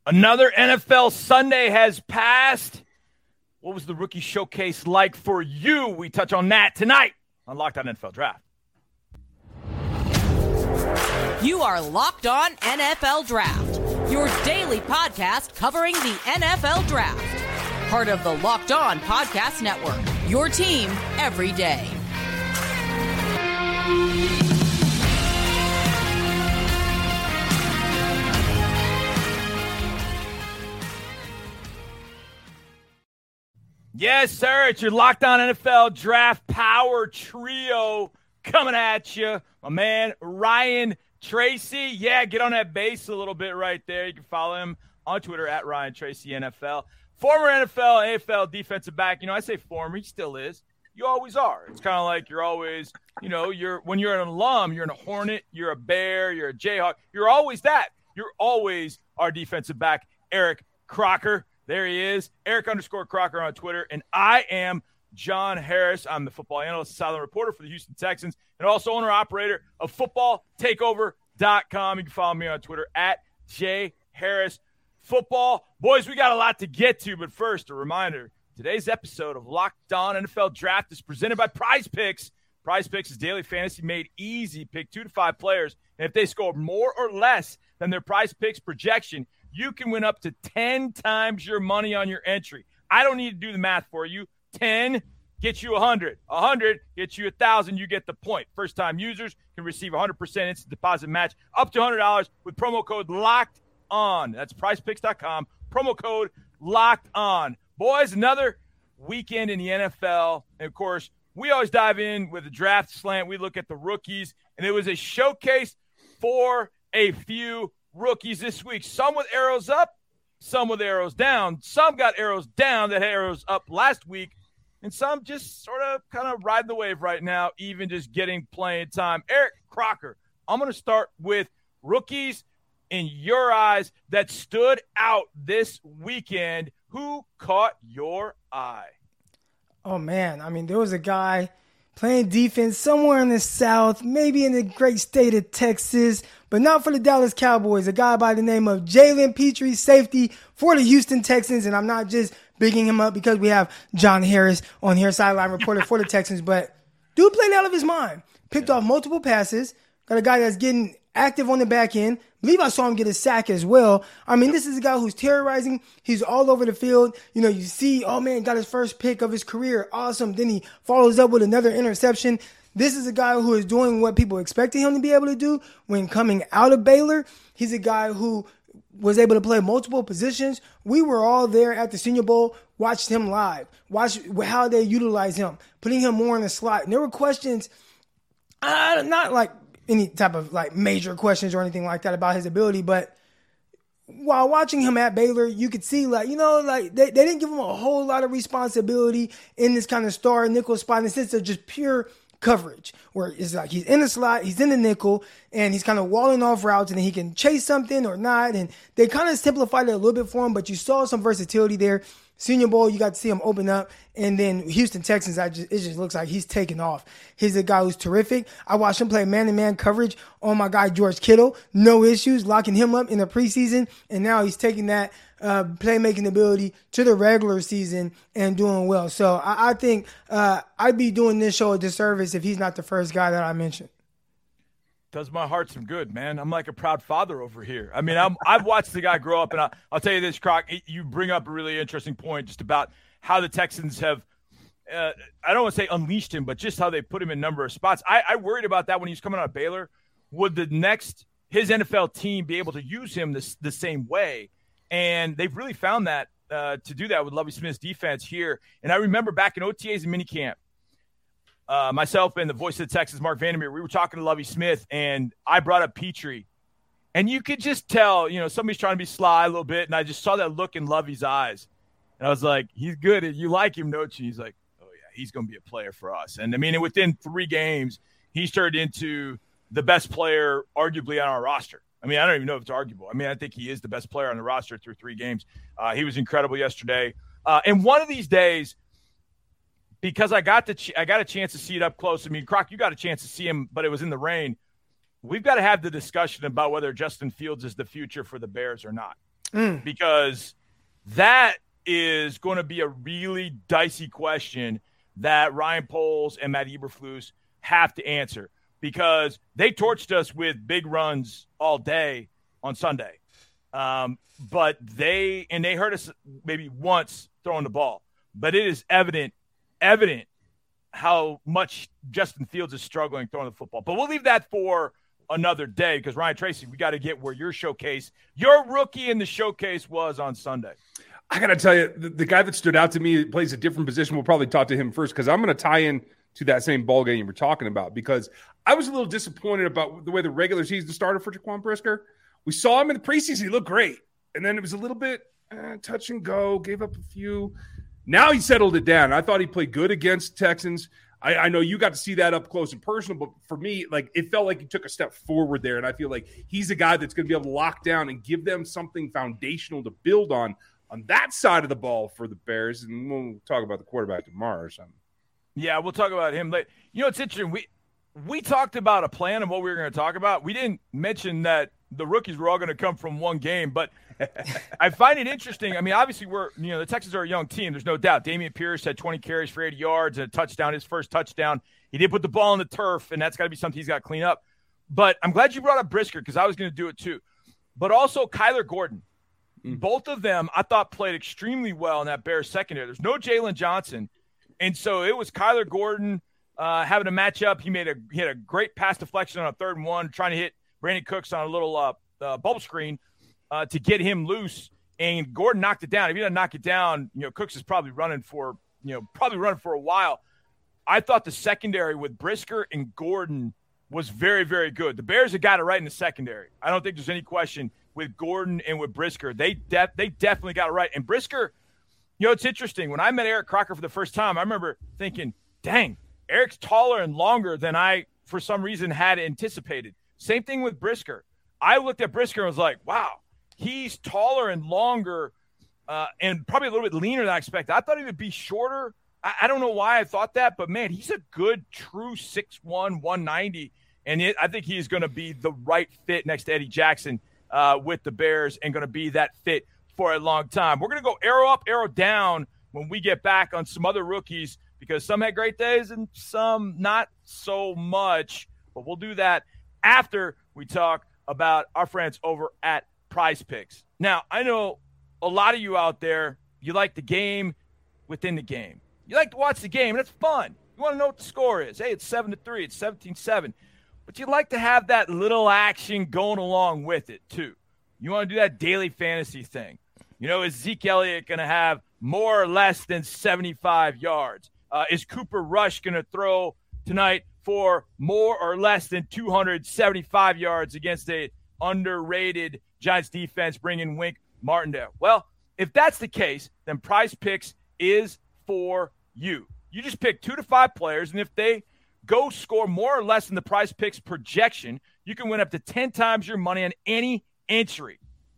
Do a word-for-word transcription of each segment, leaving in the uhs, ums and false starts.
Another N F L Sunday has passed. What was the rookie showcase like for you? We touch on that tonight on Locked On N F L Draft. You are Locked On N F L Draft, your daily podcast covering the N F L Draft. Part of the Locked On Podcast Network, your team every day. Yes, sir. It's your Locked On N F L Draft Power Trio coming at you. My man, Ryan Tracy. Yeah, get on that base a little bit right there. You can follow him on Twitter at Ryan Tracy N F L. Former N F L, A F L defensive back. You know, I say former. He still is. You always are. It's kind of like you're always, you know, you're when you're an alum, you're a Hornet, you're a Bear, you're a Jayhawk. You're always that. You're always our defensive back, Eric Crocker. There he is, Eric underscore Crocker on Twitter. And I am John Harris. I'm the football analyst, silent reporter for the Houston Texans, and also owner-operator of football takeover dot com. You can follow me on Twitter at J Harris Football. Boys, we got a lot to get to, but first, a reminder, today's episode of Locked On N F L Draft is presented by Prize Picks. Prize Picks is daily fantasy made easy. Pick two to five players, and if they score more or less than their Prize Picks projection, you can win up to ten times your money on your entry. I don't need to do the math for you. ten gets you one hundred. one hundred gets you one thousand. You get the point. First-time users can receive one hundred percent instant deposit match up to one hundred dollars with promo code LOCKEDON. That's prize picks dot com. Promo code LOCKEDON. Boys, another weekend in the N F L. And, of course, we always dive in with a draft slant. We look at the rookies. And it was a showcase for a few rookies this week. Some with arrows up, some with arrows down. Some got arrows down that had arrows up last week, and some just sort of kind of riding the wave right now, even just getting playing time. Eric Crocker, I'm going to start with rookies in your eyes that stood out this weekend. Who caught your eye? Oh, man. I mean, there was a guy playing defense somewhere in the South, maybe in the great state of Texas, but not for the Dallas Cowboys. A guy by the name of Jalen Petrie, safety for the Houston Texans. And I'm not just bigging him up because we have John Harris on here, sideline reporter for the Texans, but dude played out of his mind. Picked off multiple passes. Got a guy that's getting active on the back end. I believe I saw him get a sack as well. I mean, this is a guy who's terrorizing. He's all over the field. You know, you see, oh man, got his first pick of his career. Awesome. Then he follows up with another interception. This is a guy who is doing what people expected him to be able to do when coming out of Baylor. He's a guy who was able to play multiple positions. We were all there at the Senior Bowl, watched him live, watched how they utilize him, putting him more in the slot. And there were questions, uh, not like any type of like major questions or anything like that about his ability, but while watching him at Baylor, you could see like, you know, like they, they didn't give him a whole lot of responsibility in this kind of star nickel spot in the sense of just pure coverage, where it's like he's in the slot, he's in the nickel, and he's kind of walling off routes, and he can chase something or not. And they kind of simplified it a little bit for him, but you saw some versatility there. Senior Bowl, you got to see him open up. And then Houston Texans, I just, it just looks like he's taking off. He's a guy who's terrific. I watched him play man-to-man coverage on my guy George Kittle. No issues, locking him up in the preseason. And now he's taking that uh, playmaking ability to the regular season and doing well. So I, I think uh, I'd be doing this show a disservice if he's not the first guy that I mentioned. Does my heart some good, man. I'm like a proud father over here. I mean, I'm, I've watched the guy grow up, and I, I'll tell you this, Croc, you bring up a really interesting point just about how the Texans have, uh, I don't want to say unleashed him, but just how they put him in a number of spots. I, I worried about that when he was coming out of Baylor. Would the next, his N F L team be able to use him this, the same way? And they've really found that uh, to do that with Lovie Smith's defense here. And I remember back in O T As and minicamp, Uh, myself and the voice of the Texans, Mark Vandermeer, we were talking to Lovie Smith, and I brought up Petrie. And you could just tell, you know, somebody's trying to be sly a little bit, and I just saw that look in Lovie's eyes. And I was like, he's good. You like him, don't you? He's like, oh, yeah, he's going to be a player for us. And, I mean, within three games, he's turned into the best player arguably on our roster. I mean, I don't even know if it's arguable. I mean, I think he is the best player on the roster through three games. Uh, he was incredible yesterday. Uh, and one of these days, because I got the ch- I got a chance to see it up close. I mean, Croc, you got a chance to see him, but it was in the rain. We've got to have the discussion about whether Justin Fields is the future for the Bears or not. mm. because that is going to be a really dicey question that Ryan Poles and Matt Eberflus have to answer, because they torched us with big runs all day on Sunday. Um, but they, and they hurt us maybe once throwing the ball, but it is evident, evident how much Justin Fields is struggling throwing the football. But we'll leave that for another day, because Ryan Tracy, we got to get where your showcase, your rookie in the showcase was on Sunday. I got to tell you, the, the guy that stood out to me plays a different position. We'll probably talk to him first, because I'm going to tie in to that same ball game you were talking about, because I was a little disappointed about the way the regular season started for Jaquan Brisker. We saw him in the preseason. He looked great. And then it was a little bit uh, touch and go, gave up a few. Now he settled it down. I thought he played good against Texans. I, I know you got to see that up close and personal, but for me, like, it felt like he took a step forward there. And I feel like he's a guy that's going to be able to lock down and give them something foundational to build on on that side of the ball for the Bears. And we'll talk about the quarterback tomorrow or something. Yeah, we'll talk about him later. You know, it's interesting. We we talked about a plan of what we were going to talk about. We didn't mention that the rookies were all going to come from one game, but I find it interesting. I mean, obviously, we're, you know, the Texans are a young team. There's no doubt. Dameon Pierce had twenty carries for eighty yards and a touchdown, his first touchdown. He did put the ball on the turf, and that's got to be something he's got to clean up. But I'm glad you brought up Brisker, because I was going to do it too. But also Kyler Gordon. Mm. Both of them, I thought, played extremely well in that Bears secondary. There's no Jalen Johnson. And so it was Kyler Gordon uh, having a matchup. He made a he had a great pass deflection on a third and one, trying to hit Brandon Cooks on a little uh, uh, bubble screen uh, to get him loose. And Gordon knocked it down. If he doesn't knock it down, you know, Cooks is probably running for you know probably running for a while. I thought the secondary with Brisker and Gordon was very, very good. The Bears have got it right in the secondary. I don't think there's any question with Gordon and with Brisker. They def- they definitely got it right. And Brisker, you know, it's interesting. When I met Eric Crocker for the first time, I remember thinking, dang, Eric's taller and longer than I, for some reason, had anticipated. Same thing with Brisker. I looked at Brisker and was like, wow, he's taller and longer uh, and probably a little bit leaner than I expected. I thought he would be shorter. I, I don't know why I thought that, but, man, he's a good, true six one, one ninety, and it, I think he's going to be the right fit next to Eddie Jackson uh, with the Bears and going to be that fit for a long time. We're going to go arrow up, arrow down when we get back on some other rookies, because some had great days and some not so much. But we'll do that after we talk about our friends over at Prize Picks. Now, I know a lot of you out there, you like the game within the game. You like to watch the game, and it's fun. You want to know what the score is. Hey, it's seven to three. It's seventeen seven. But you like to have that little action going along with it, too. You want to do that daily fantasy thing. You know, is Zeke Elliott going to have more or less than seventy-five yards? Uh, is Cooper Rush going to throw tonight for more or less than two hundred seventy-five yards against a underrated Giants defense, bringing Wink Martindale? Well, if that's the case, then Prize Picks is for you. You just pick two to five players, and if they go score more or less than the Prize Picks projection, you can win up to ten times your money on any entry.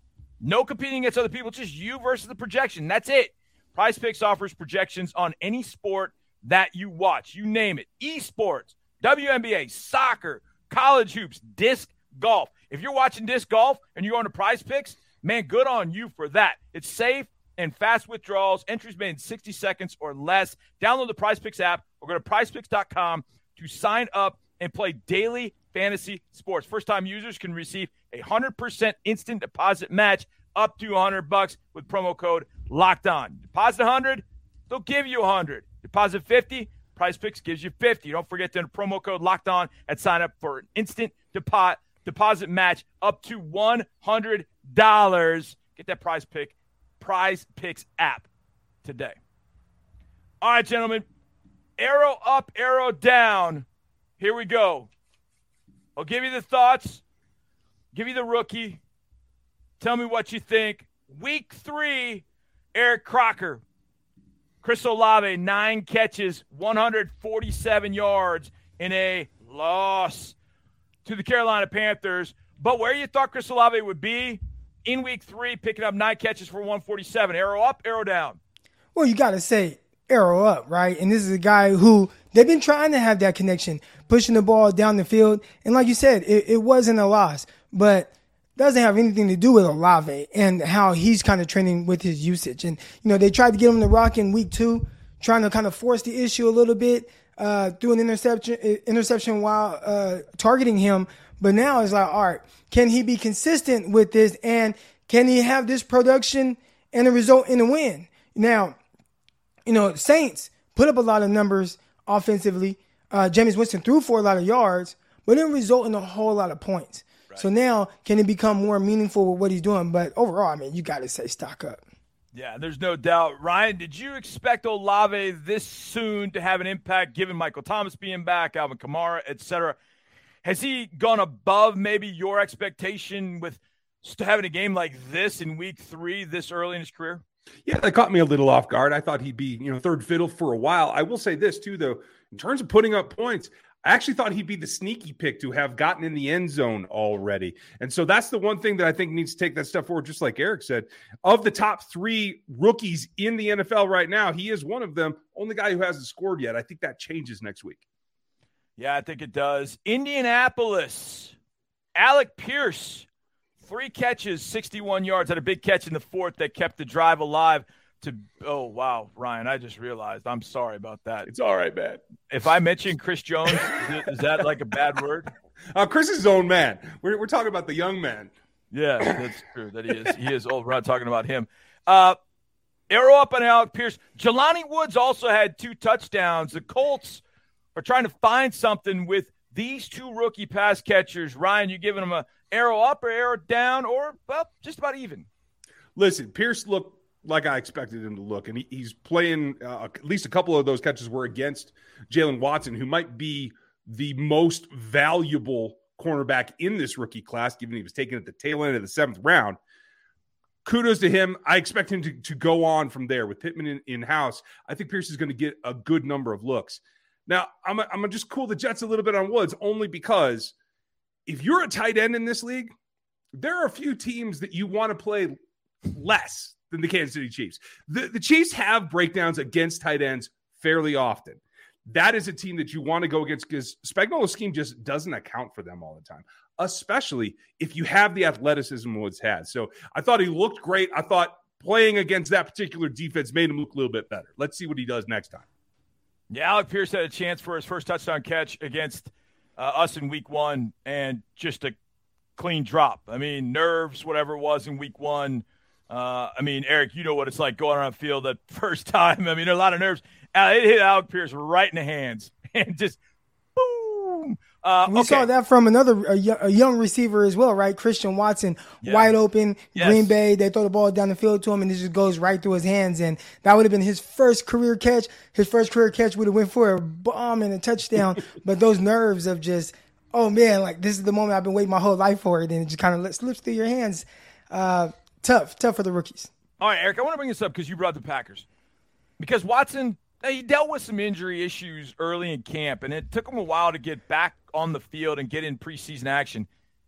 No competing against other people, just you versus the projection. That's it. Prize Picks offers projections on any sport that you watch. You name it. Esports, W N B A, soccer, college hoops, disc golf. If you're watching disc golf and you're on to Prize Picks, man, good on you for that. It's safe and fast withdrawals. Entries made in sixty seconds or less. Download the Prize Picks app or go to prize picks dot com to sign up and play daily fantasy sports. First-time users can receive a one hundred percent instant deposit match up to one hundred bucks with promo code Locked On. Deposit one hundred, they'll give you one hundred. Deposit fifty, Prize Picks gives you fifty. Don't forget to enter promo code Locked On and sign up for an instant deposit deposit match up to one hundred dollars. Get that Prize Pick, Prize Picks app today. All right, gentlemen, arrow up, arrow down. Here we go. I'll give you the thoughts, give you the rookie. Tell me what you think. Week three, Eric Crocker. Chris Olave, nine catches, one hundred forty-seven yards in a loss to the Carolina Panthers. But where you thought Chris Olave would be in week three, picking up nine catches for one forty-seven. Arrow up, arrow down. Well, you got to say arrow up, right? And this is a guy who they've been trying to have that connection, pushing the ball down the field. And like you said, it, it wasn't a loss. But doesn't have anything to do with Olave and how he's kind of trending with his usage. And, you know, they tried to get him to rock in week two, trying to kind of force the issue a little bit uh, through an interception interception while uh, targeting him. But now it's like, all right, can he be consistent with this? And can he have this production and a result in a win? Now, you know, Saints put up a lot of numbers offensively. Uh, Jameis Winston threw for a lot of yards, but it didn't result in a whole lot of points. Right. So now, can it become more meaningful with what he's doing? But overall, I mean, you got to say stock up. Yeah, there's no doubt. Ryan, did you expect Olave this soon to have an impact, given Michael Thomas being back, Alvin Kamara, et cetera? Has he gone above maybe your expectation with having a game like this in week three this early in his career? Yeah, that caught me a little off guard. I thought he'd be, you know, third fiddle for a while. I will say this too, though, in terms of putting up points, I actually thought he'd be the sneaky pick to have gotten in the end zone already. And so that's the one thing that I think needs to take that step forward, just like Eric said. Of the top three rookies in the N F L right now, he is one of them, only guy who hasn't scored yet. I think that changes next week. Yeah, I think it does. Indianapolis, Alec Pierce, three catches, sixty-one yards, had a big catch in the fourth that kept the drive alive. To oh, wow, Ryan, I just realized. I'm sorry about that. It's all right, man. If I mention Chris Jones, is that like a bad word? Uh, Chris is his own man. We're, we're talking about the young man. Yeah, that's true. That he is. He is old. We're not talking about him. Uh, arrow up on Alec Pierce. Jelani Woods also had two touchdowns. The Colts are trying to find something with these two rookie pass catchers. Ryan, you giving them a arrow up or arrow down, or, well, just about even? Listen, Pierce looked like I expected him to look, and he, he's playing uh, at least a couple of those catches were against Jalen Watson, who might be the most valuable cornerback in this rookie class, given he was taken at the tail end of the seventh round. Kudos to him. I expect him to, to go on from there. With Pittman in, in-house, I think Pierce is going to get a good number of looks. Now, I'm, I'm going to just cool the Jets a little bit on Woods, only because if you're a tight end in this league, there are a few teams that you want to play less than the Kansas City Chiefs. The, the Chiefs have breakdowns against tight ends fairly often. That is a team that you want to go against because Spagnuolo's scheme just doesn't account for them all the time, especially if you have the athleticism Woods has. So I thought he looked great. I thought playing against that particular defense made him look a little bit better. Let's see what he does next time. Yeah, Alec Pierce had a chance for his first touchdown catch against uh, us in week one, and just a clean drop. I mean, nerves, whatever it was in week one. Uh, I mean, Eric, you know what it's like going on the field that first time. I mean, there are a lot of nerves. Uh, it hit Alec Pierce right in the hands and just boom. Uh, we okay. saw that from another a, a young receiver as well, right? Christian Watson, yeah. Wide open, yes. Green Bay. They throw the ball down the field to him, and it just goes right through his hands. And that would have been his first career catch. His first career catch would have went for a bomb and a touchdown. But those nerves of just, oh man, like this is the moment I've been waiting my whole life for it, and it just kind of slips through your hands. Uh, tough, tough for the rookies. All right, Eric, I want to bring this up because you brought the Packers. Because Watson, he dealt with some injury issues early in camp, and it took him a while to get back on the field and get in preseason action.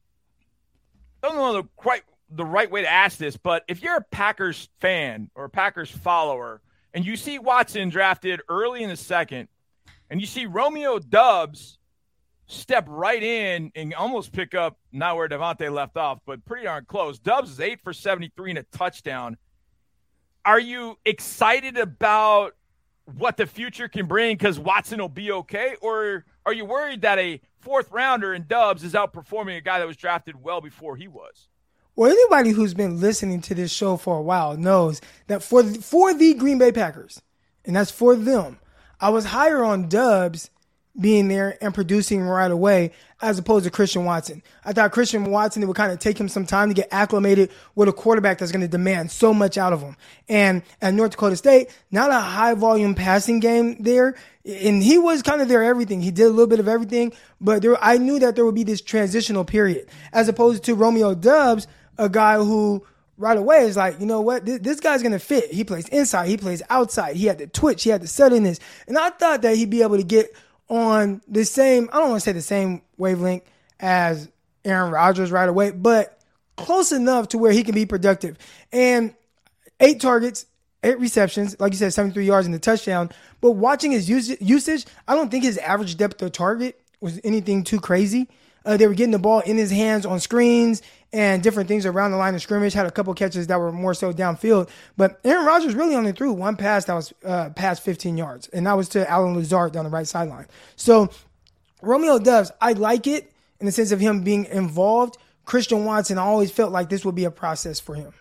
I don't know the quite the right way to ask this, but if you're a Packers fan or a Packers follower and you see Watson drafted early in the second and you see Romeo Doubs step right in and almost pick up not where Devontae left off, but pretty darn close. Doubs is eight for seventy-three and a touchdown. Are you excited about what the future can bring because Watson will be okay? Or are you worried that a fourth rounder in Doubs is outperforming a guy that was drafted well before he was? Well, anybody who's been listening to this show for a while knows that for the, for the Green Bay Packers, and that's for them, I was higher on Doubs being there and producing right away as opposed to Christian Watson. I thought Christian Watson, it would kind of take him some time to get acclimated with a quarterback that's going to demand so much out of him. And at North Dakota State, not a high volume passing game there. And he was kind of there everything. He did a little bit of everything, but there, I knew that there would be this transitional period as opposed to Romeo Doubs, a guy who right away is like, you know what, this, this guy's going to fit. He plays inside. He plays outside. He had the twitch. He had the suddenness. And I thought that he'd be able to get on the same, I don't want to say the same wavelength as Aaron Rodgers right away, but close enough to where he can be productive. And eight targets, eight receptions, like you said, seventy-three yards in the touchdown. But watching his usage, I don't think his average depth of target was anything too crazy. Uh, they were getting the ball in his hands on screens and different things around the line of scrimmage. Had a couple catches that were more so downfield. But Aaron Rodgers really only threw one pass that was uh, past fifteen yards, and that was to Alan Lazard down the right sideline. So Romeo Doubs, I like it in the sense of him being involved. Christian Watson, I always felt like this would be a process for him.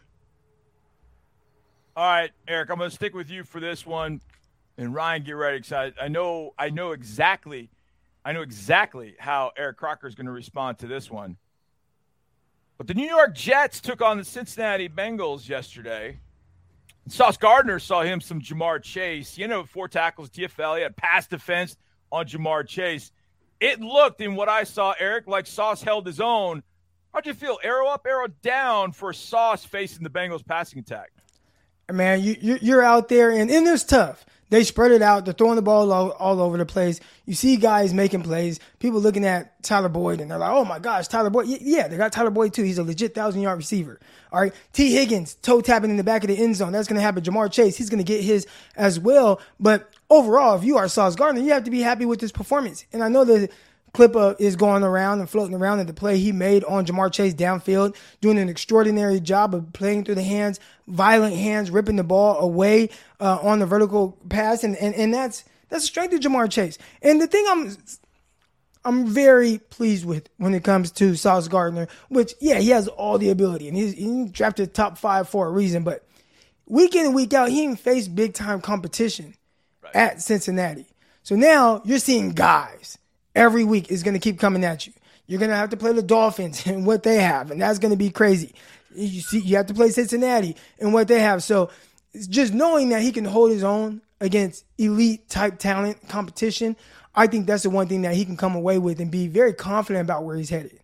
All right, Eric, I'm going to stick with you for this one. And Ryan, get ready, because I, I know I know exactly I know exactly how Eric Crocker is going to respond to this one. But the New York Jets took on the Cincinnati Bengals yesterday. Sauce Gardner saw him some Jamar Chase. You know, four tackles, T F L. He had pass defense on Jamar Chase. It looked, in what I saw, Eric, like Sauce held his own. How'd you feel? Arrow up, arrow down for Sauce facing the Bengals passing attack? Man, you, you're out there, and, and it's tough. They spread it out. They're throwing the ball all, all over the place. You see guys making plays. People looking at Tyler Boyd, and they're like, oh, my gosh, Tyler Boyd. Yeah, they got Tyler Boyd, too. He's a legit one thousand-yard receiver. All right, T. Higgins, toe tapping in the back of the end zone. That's going to happen. Jamar Chase, he's going to get his as well. But overall, if you are Sauce Gardner, you have to be happy with his performance. And I know the clip uh, is going around and floating around at the play he made on Jamar Chase downfield, doing an extraordinary job of playing through the hands, violent hands, ripping the ball away uh, on the vertical pass, and and and that's that's the strength of Jamar Chase. And the thing I'm I'm very pleased with when it comes to Sauce Gardner, which yeah, he has all the ability, and he's, he's drafted top five for a reason. But week in and week out, he didn't face big time competition right. at Cincinnati. So now you're seeing guys. Every week is going to keep coming at you. You're going to have to play the Dolphins and what they have, and that's going to be crazy. You see, you have to play Cincinnati and what they have. So just knowing that he can hold his own against elite-type talent competition, I think that's the one thing that he can come away with and be very confident about where he's headed.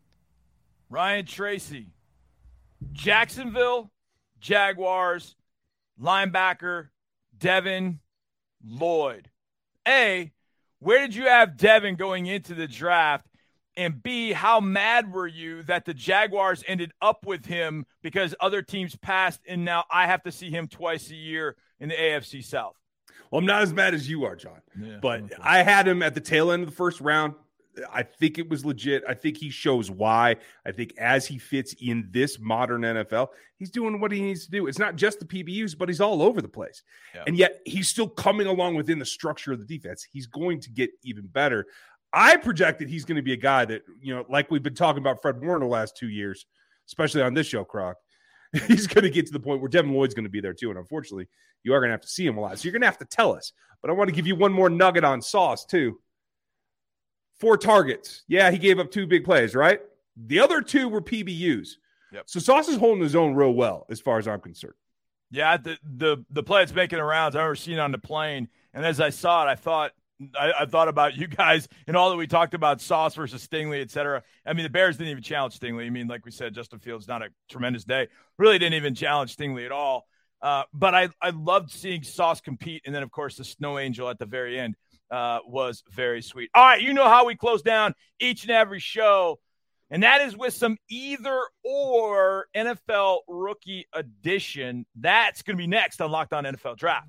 Ryan Tracy, Jacksonville, Jaguars, linebacker, Devin Lloyd. A, where did you have Devin going into the draft? And B, how mad were you that the Jaguars ended up with him because other teams passed and now I have to see him twice a year in the A F C South? Well, I'm not as mad as you are, John. Yeah, but okay. I had him at the tail end of the first round. I think it was legit. I think he shows why. I think as he fits in this modern N F L, he's doing what he needs to do. It's not just the P B Us, but he's all over the place. Yeah. And yet he's still coming along within the structure of the defense. He's going to get even better. I projected he's going to be a guy that, you know, like we've been talking about Fred Warner the last two years, especially on this show, Croc. He's going to get to the point where Devin Lloyd's going to be there too. And unfortunately, you are going to have to see him a lot. So you're going to have to tell us. But I want to give you one more nugget on Sauce too. Four targets. Yeah, he gave up two big plays, right? The other two were P B Us. Yep. So Sauce is holding his own real well as far as I'm concerned. Yeah, the the the play that's making the rounds, I remember seeing it on the plane. And as I saw it, I thought I, I thought about you guys and all that we talked about, Sauce versus Stingley, et cetera. I mean, the Bears didn't even challenge Stingley. I mean, like we said, Justin Fields, not a tremendous day. Really didn't even challenge Stingley at all. Uh, but I, I loved seeing Sauce compete. And then, of course, the Snow Angel at the very end uh, was very sweet. All right, you know how we close down each and every show. And that is with some either or N F L Rookie Edition. That's going to be next on Locked On N F L Draft.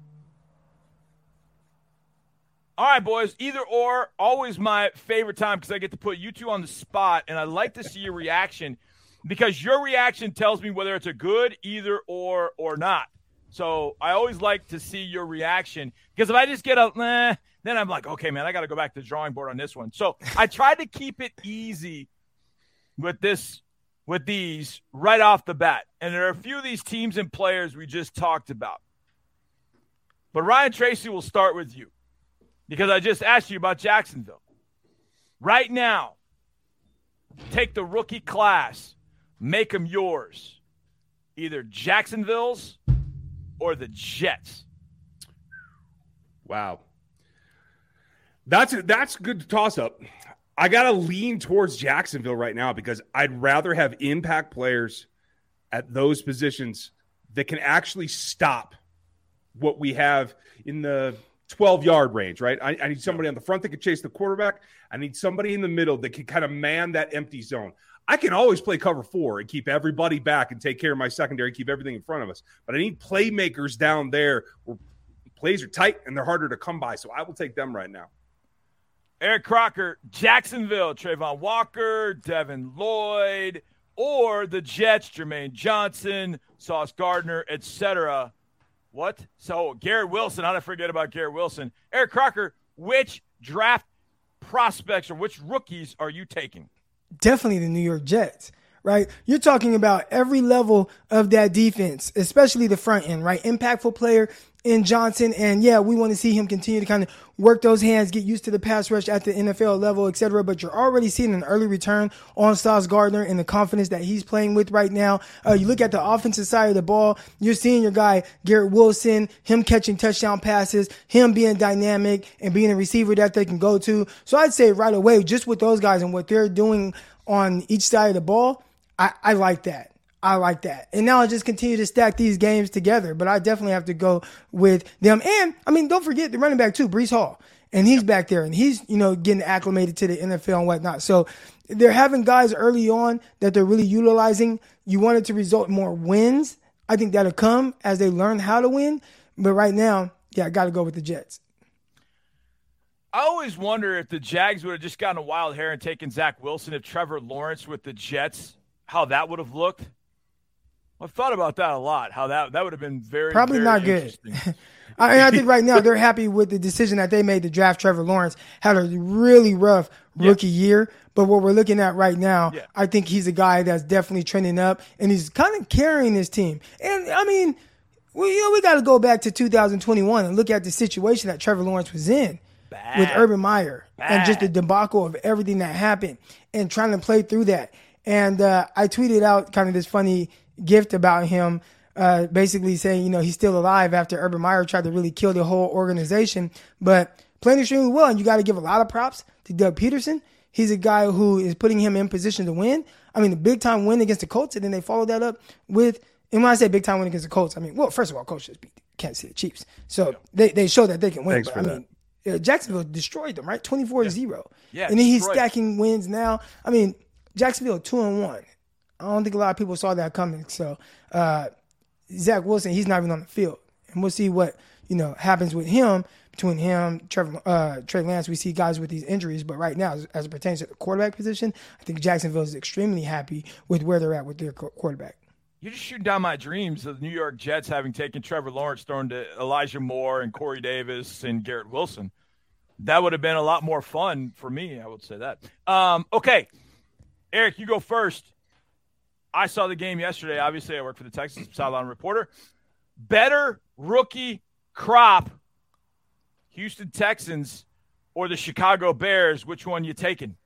All right, boys, either or, always my favorite time because I get to put you two on the spot, and I like to see your reaction because your reaction tells me whether it's a good either or or not. So I always like to see your reaction because if I just get a nah, then I'm like, okay, man, I got to go back to the drawing board on this one. So I tried to keep it easy with this, with these right off the bat. And there are a few of these teams and players we just talked about. But Ryan Tracy, will start with you. Because I just asked you about Jacksonville. Right now, take the rookie class, make them yours. Either Jacksonville's or the Jets. Wow. That's a, that's a good toss-up. I got to lean towards Jacksonville right now because I'd rather have impact players at those positions that can actually stop what we have in the twelve-yard range, right? I, I need somebody on the front that can chase the quarterback. I need somebody in the middle that can kind of man that empty zone. I can always play cover four and keep everybody back and take care of my secondary, keep everything in front of us. But I need playmakers down there where plays are tight and they're harder to come by, so I will take them right now. Eric Crocker, Jacksonville, Trayvon Walker, Devin Lloyd, or the Jets, Jermaine Johnson, Sauce Gardner, et cetera. What? So Garrett Wilson, how did I forget about Garrett Wilson? Eric Crocker, which draft prospects or which rookies are you taking? Definitely the New York Jets, right? You're talking about every level of that defense, especially the front end, right? Impactful player in Johnson. And yeah, we want to see him continue to kind of work those hands, get used to the pass rush at the N F L level, et cetera. But you're already seeing an early return on Sauce Gardner and the confidence that he's playing with right now. Uh, you look at the offensive side of the ball, you're seeing your guy, Garrett Wilson, him catching touchdown passes, him being dynamic and being a receiver that they can go to. So I'd say right away, just with those guys and what they're doing on each side of the ball, I, I like that. I like that. And now I just continue to stack these games together, but I definitely have to go with them. And, I mean, don't forget the running back, too, Breece Hall. And he's back there, and he's, you know, getting acclimated to the N F L and whatnot. So they're having guys early on that they're really utilizing. You want it to result in more wins. I think that'll come as they learn how to win. But right now, yeah, I got to go with the Jets. I always wonder if the Jags would have just gotten a wild hair and taken Zach Wilson, if Trevor Lawrence with the Jets, how that would have looked. I've thought about that a lot, how that, that would have been very, Probably very not good. I, I think right now they're happy with the decision that they made to draft Trevor Lawrence. Had a really rough rookie yeah. year, but what we're looking at right now, yeah. I think he's a guy that's definitely trending up, and he's kind of carrying this team. And, I mean, we, you know, we got to go back to two thousand twenty-one and look at the situation that Trevor Lawrence was in. Bad. With Urban Meyer Bad. And just the debacle of everything that happened and trying to play through that. And uh, I tweeted out kind of this funny gift about him, uh, basically saying, you know, he's still alive after Urban Meyer tried to really kill the whole organization, but playing extremely well. And you got to give a lot of props to Doug Peterson. He's a guy who is putting him in position to win. I mean, the big time win against the Colts, and then they followed that up with, and when I say big time win against the Colts, I mean, well, first of all, Colts just beat the Kansas City Chiefs. So they, they show that they can win. Thanks but, for I that. mean, uh, Jacksonville destroyed them, right? twenty-four to zero. Yeah, and then he's destroyed. stacking wins now. I mean, Jacksonville two and one. I don't think a lot of people saw that coming. So, uh, Zach Wilson, he's not even on the field. And we'll see what, you know, happens with him, between him, Trevor, uh, Trey Lance. We see guys with these injuries. But right now, as, as it pertains to the quarterback position, I think Jacksonville is extremely happy with where they're at with their quarterback. You're just shooting down my dreams of the New York Jets having taken Trevor Lawrence, thrown to Elijah Moore and Corey Davis and Garrett Wilson. That would have been a lot more fun for me, I would say that. Um, okay, Eric, you go first. I saw the game yesterday. Obviously, I work for the Texas sideline reporter. Better rookie crop, Houston Texans or the Chicago Bears? Which one you taking?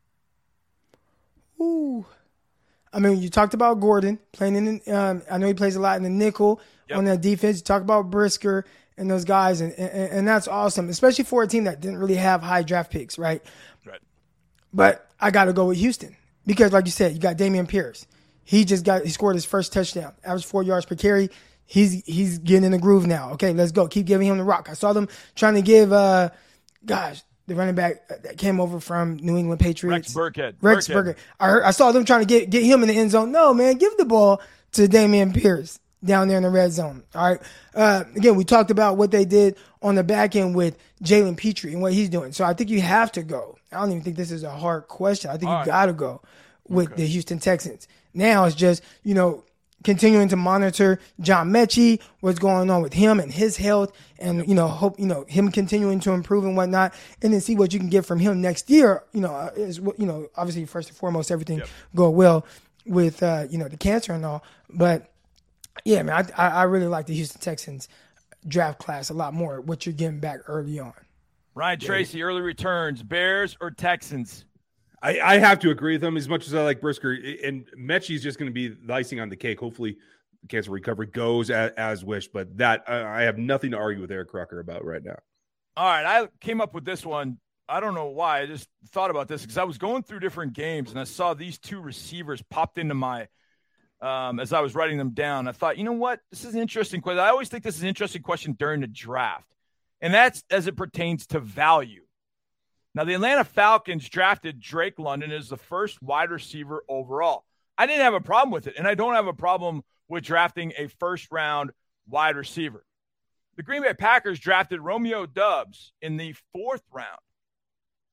Ooh. I mean, you talked about Gordon playing in the, um, I know he plays a lot in the nickel yep. on that defense. You talk about Brisker and those guys, and, and, and that's awesome, especially for a team that didn't really have high draft picks, right? Right. But I got to go with Houston because, like you said, you got Dameon Pierce. He just got, he scored his first touchdown, average four yards per carry. He's he's getting in the groove now. Okay, let's go. Keep giving him the rock. I saw them trying to give, uh, gosh, the running back that came over from New England Patriots. Rex Burkhead. Rex Burkhead. I, heard, I saw them trying to get, get him in the end zone. No, man, give the ball to Dameon Pierce down there in the red zone. All right. Uh, again, we talked about what they did on the back end with Jalen Petrie and what he's doing. So I think you have to go. I don't even think this is a hard question. I think All you right. got to go with okay. the Houston Texans. Now it's just, you know, continuing to monitor John Mechie, what's going on with him and his health, and, you know, hope, you know, him continuing to improve and whatnot, and then see what you can get from him next year. You know, is, you know, obviously, first and foremost, everything yep. go well with, uh, you know, the cancer and all. But, yeah, man, I, I really like the Houston Texans draft class a lot more, what you're getting back early on. Ryan Tracy, yeah. early returns, Bears or Texans? I, I have to agree with him as much as I like Brisker. And Mechie's just going to be the icing on the cake. Hopefully, the cancer recovery goes as, as wished. But that I, I have nothing to argue with Eric Crocker about right now. All right. I came up with this one. I don't know why. I just thought about this because I was going through different games and I saw these two receivers popped into my um, – as I was writing them down. I thought, you know what? This is an interesting question. I always think this is an interesting question during the draft. And that's as it pertains to value. Now, the Atlanta Falcons drafted Drake London as the first wide receiver overall. I didn't have a problem with it, and I don't have a problem with drafting a first-round wide receiver. The Green Bay Packers drafted Romeo Doubs in the fourth round.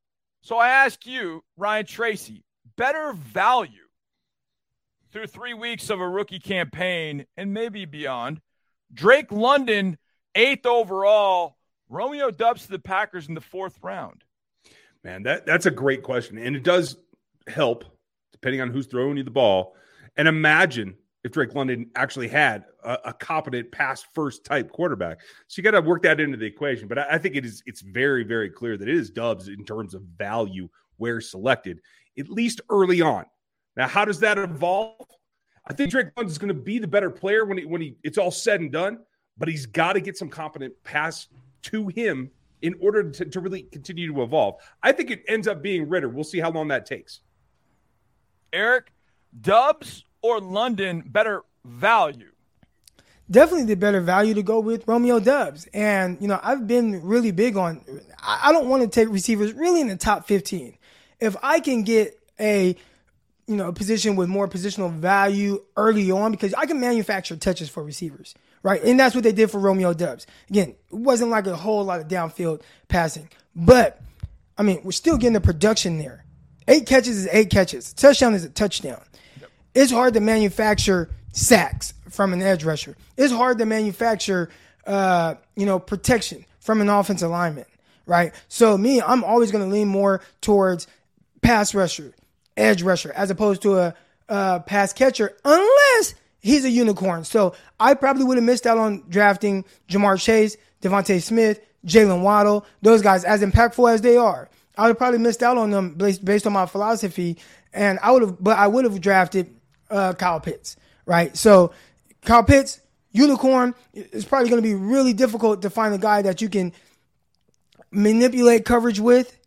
So I ask you, Ryan Tracy, better value through three weeks of a rookie campaign and maybe beyond. Drake London, eighth overall. Romeo Doubs to the Packers in the fourth round. Man, that, that's a great question. And it does help, depending on who's throwing you the ball. And imagine if Drake London actually had a, a competent pass-first type quarterback. So you got to work that into the equation. But I, I think it is it's very, very clear that it is Doubs in terms of value where selected, at least early on. Now, how does that evolve? I think Drake London is going to be the better player when he, when he it's all said and done, but he's got to get some competent pass to him in order to, to really continue to evolve. I think it ends up being Ritter. We'll see how long that takes. Eric, Doubs or London better value? Definitely the better value to go with Romeo Doubs. And, you know, I've been really big on, I don't want to take receivers really in the top fifteen. If I can get a, you know, a position with more positional value early on, because I can manufacture touches for receivers, right? And that's what they did for Romeo Doubs. Again, it wasn't like a whole lot of downfield passing. But, I mean, we're still getting the production there. Eight catches is eight catches. Touchdown is a touchdown. Yep. It's hard to manufacture sacks from an edge rusher. It's hard to manufacture, uh, you know, protection from an offensive lineman, right? So me, I'm always going to lean more towards pass rusher, edge rusher, as opposed to a, a pass catcher, unless he's a unicorn. So I probably would have missed out on drafting Jamar Chase, Devontae Smith, Jalen Waddle, those guys, as impactful as they are. I would have probably missed out on them based, based on my philosophy, and I would have, but I would have drafted uh, Kyle Pitts, right? So Kyle Pitts, unicorn, it's probably going to be really difficult to find a guy that you can manipulate coverage with,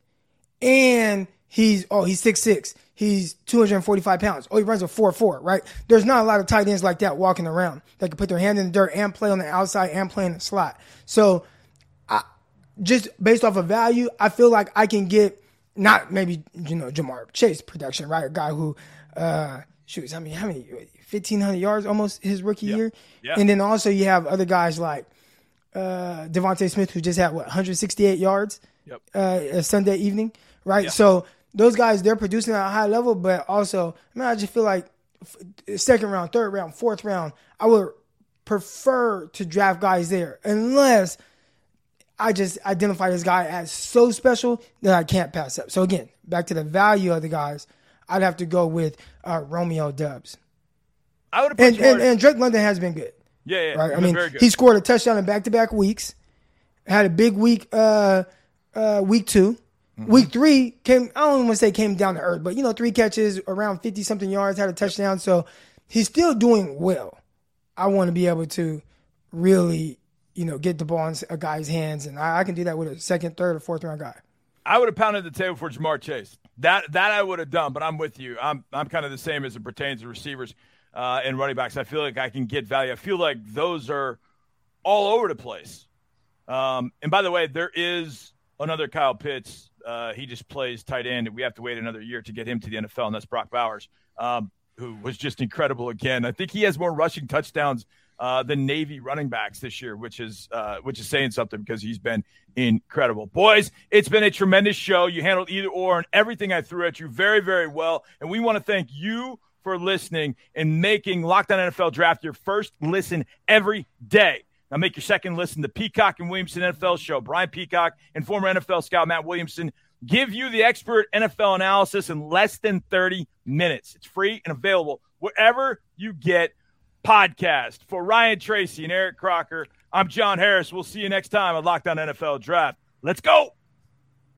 and he's oh he's six six, he's two hundred forty-five pounds, oh he runs a four four, right? There's not a lot of tight ends like that walking around that can put their hand in the dirt and play on the outside and play in the slot. So I, just based off of value, I feel like I can get not maybe you know Jamar Chase production, right? A guy who uh, shoots how many how many fifteen hundred yards almost his rookie yeah. year, yeah. And then also you have other guys like uh, Devontae Smith who just had what one hundred sixty-eight yards yep. uh, Sunday evening, right? Yeah. So those guys, they're producing at a high level, but also, I mean, I just feel like second round, third round, fourth round, I would prefer to draft guys there unless I just identify this guy as so special that I can't pass up. So again, back to the value of the guys, I'd have to go with uh, Romeo Doubs. I would have and, and, and Drake London has been good. Yeah, yeah. Right? I mean, he scored a touchdown in back-to-back weeks, had a big week, uh, uh, week two. Mm-hmm. Week three came, I don't want to say came down to earth, but, you know, three catches, around fifty-something yards, had a touchdown. So he's still doing well. I want to be able to really, you know, get the ball in a guy's hands, and I, I can do that with a second, third, or fourth round guy. I would have pounded the table for Jamar Chase. That that I would have done, but I'm with you. I'm I'm kind of the same as it pertains to receivers uh, and running backs. I feel like I can get value. I feel like those are all over the place. Um, and by the way, there is another Kyle Pitts. Uh, he just plays tight end, and we have to wait another year to get him to the N F L, and that's Brock Bowers, um, who was just incredible again. I think he has more rushing touchdowns uh, than Navy running backs this year, which is uh, which is saying something because he's been incredible. Boys, it's been a tremendous show. You handled either or and everything I threw at you very, very well, and we want to thank you for listening and making Locked On N F L Draft your first listen every day. Now make your second listen to Peacock and Williamson N F L Show. Brian Peacock and former N F L scout Matt Williamson give you the expert N F L analysis in less than thirty minutes. It's free and available wherever you get podcasts. For Ryan Tracy and Eric Crocker, I'm John Harris. We'll see you next time on Locked On N F L Draft. Let's go!